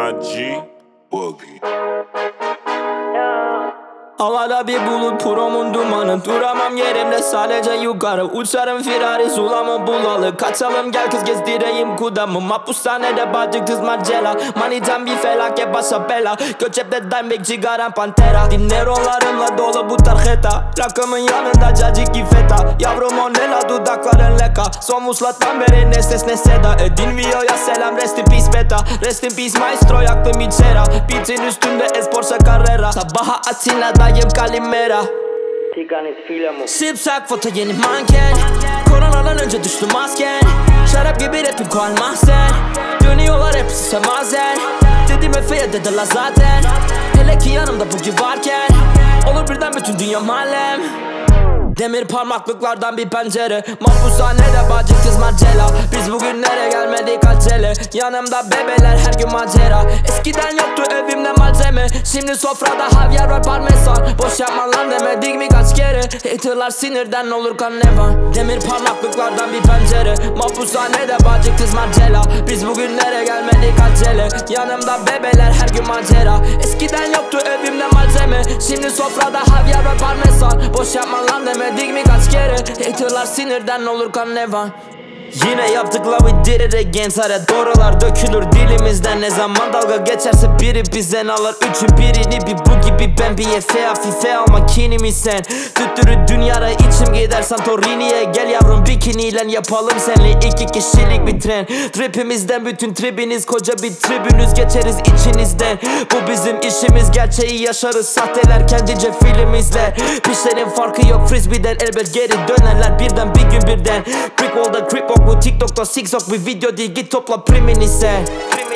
MIG Boogie. Havada bir bulut, promun dumanı. Duramam yerimde, sadece yukarı. Uçarım firari, sulamı bulalı. Kaçalım gel kız, gezdireyim kudamı. Mahpushanede bacık kız Marcella. Manitan bir felaket, başa bela. Göçepte Dimebag, cigaran Pantera. Dinerolarımla dolu bu tarjeta. Rakımın yanında cacık ifeta. Yavrum o ne la, dudakların leka. Son vuslattan beri ne ses ne seda. Dinviyo'ya selam, rest in peace beta. Rest in peace maestro, yaktım içera. Beat'in üstünde Esporsa Carrera. Sabaha Atina'dayım Kalimera. Sipsak foto yeni manken. Koronadan önce düştü masken. Şarap gibi rapim koal mahzen. Dönüyorlar hepsi semazen. Dedim Efe'ye dediler zaten. Hele ki yanımda bugün varken. Olur birden bütün dünya mahallem. Demir parmaklıklardan bir pencere. Mahpushanede bacık kız Marcella. Biz bugünlere gelmedik acele. Yanımda bebeler, her gün macera. Eskiden yoktu evimde malzeme. Şimdi sofrada havyar var parmesan. Boş yapma lan demedik mi kaç kere. Haterlar sinirden olur kan nevan. Demir parmaklıklardan bir pencere. Mahpushanede bacık kız Marcella. Biz bugünlere gelmedik acele. Yanımda bebeler, her gün macera. Eskiden yoktu evimde malzeme. Şimdi sofrada havyar var parmesan. Boş yapma lan demedik mi kaç kere. Haterlar sinirden olur kan nevan. Yine yaptık la, we did it again. Sare doğrular dökülür dilimizden. Ne zaman dalga geçerse biri bizden alır. Üçün birini, bir bu gibi ben. Bir Efe hafife alma kinimi sen. Tüttürü dünyara içim gider Santorini'ye. Gel yavrum bikiniyle yapalım senle 2 kişilik bir tren. Tripimizden bütün tribiniz, koca bir tribünüz, geçeriz içinizden. Bu bizim işimiz, gerçeği yaşarız. Sahteler kendince film izler. Pişlerin farkı yok frisbeeden, elbet geri dönerler birden bir gün birden. Crickwall'da cripwalk, bu TikTok'ta zigzag bir video değil, git topla primini sen.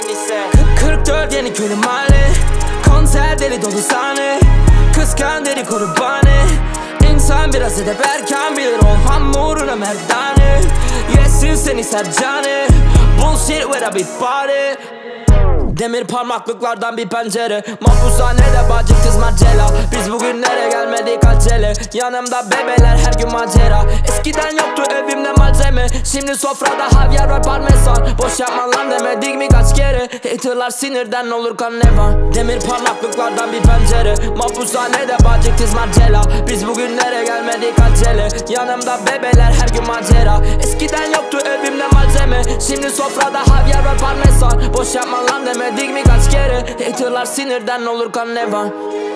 44 yeni köylü mahalle. Konser deli dolu sahne. Kıskan deli kurbanı. İnsan biraz edep erken bilir, ol hamuruna merdane. Yesin seni sercanı. Bullshit with a big party. Demir parmaklıklardan bir pencere. Mahpushanede bacık kız Marcella. Biz bugünlere gelmedik acele. Yanımda bebeler, her gün macera. Eskiden yoktu evimde malzeme. Şimdi sofrada havyar var parmesan. Boş yapma lan demedik mi kaç kere. Haterlar sinirden olur kan nevan. Demir parmaklıklardan bir pencere. Mahpushanede bacık kız Marcella. Biz bugünlere gelmedik acele. Yanımda bebeler, her gün macera. Eskiden yoktu evimde malzeme. Şimdi sofrada havyar var parmesan. Boş yapma lan demedik mi kaç kere. Haterlar sinirden olur kan nevan.